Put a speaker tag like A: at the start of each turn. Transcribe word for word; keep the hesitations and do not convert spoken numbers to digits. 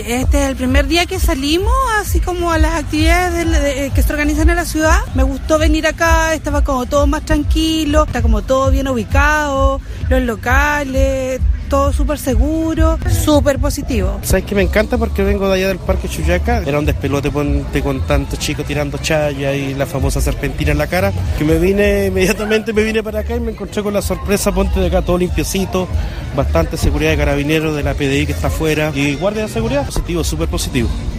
A: Este es el primer día que salimos, así como a las actividades de, de, que se organizan en la ciudad. Me gustó venir acá, estaba como todo más tranquilo, está como todo bien ubicado, los locales, todo súper seguro, súper positivo.
B: ¿Sabes qué me encanta? Porque vengo de allá del Parque Chuyaca, era un despelote ponte con tantos chicos tirando chaya y la famosa serpentina en la cara, que me vine, inmediatamente me vine para acá y me encontré con la sorpresa, ponte de acá todo limpiecito, bastante seguridad de carabineros, de la P D I que está afuera y guardia de seguridad, positivo, súper positivo.